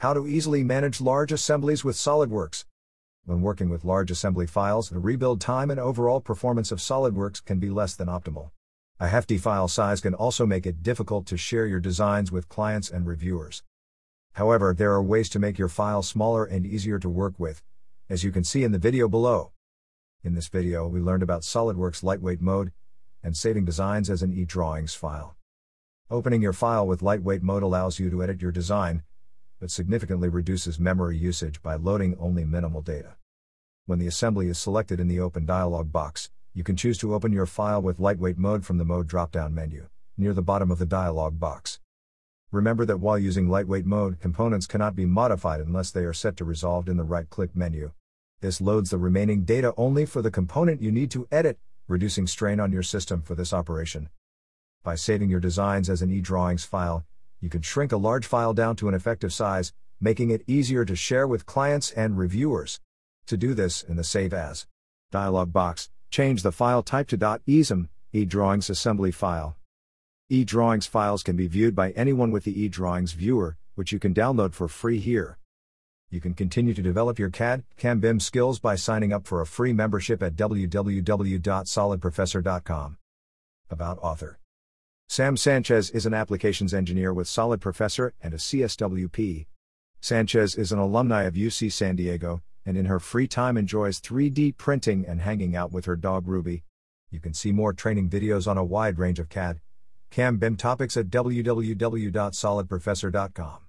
How to easily manage large assemblies with SOLIDWORKS. When working with large assembly files, the rebuild time and overall performance of SOLIDWORKS can be less than optimal. A hefty file size can also make it difficult to share your designs with clients and reviewers. However, there are ways to make your file smaller and easier to work with, as you can see in the video below. In this video, we learned about SOLIDWORKS lightweight mode and saving designs as an eDrawings file. Opening your file with lightweight mode allows you to edit your design, but significantly reduces memory usage by loading only minimal data. When the assembly is selected in the Open dialog box, you can choose to open your file with lightweight mode from the Mode drop-down menu, near the bottom of the dialog box. Remember that while using lightweight mode, components cannot be modified unless they are set to resolved in the right-click menu. This loads the remaining data only for the component you need to edit, reducing strain on your system for this operation. By saving your designs as an eDrawings file, you can shrink a large file down to an effective size, making it easier to share with clients and reviewers. To do this, in the Save As dialog box, change the file type to .esm, eDrawings assembly file. eDrawings files can be viewed by anyone with the eDrawings viewer, which you can download for free here. You can continue to develop your CAD, CAM/BIM skills by signing up for a free membership at www.solidprofessor.com. About author. Sam Sanchez is an applications engineer with SolidProfessor and a CSWP. Sanchez is an alumni of UC San Diego, and in her free time enjoys 3D printing and hanging out with her dog Ruby. You can see more training videos on a wide range of CAD, CAM/BIM topics at www.solidprofessor.com.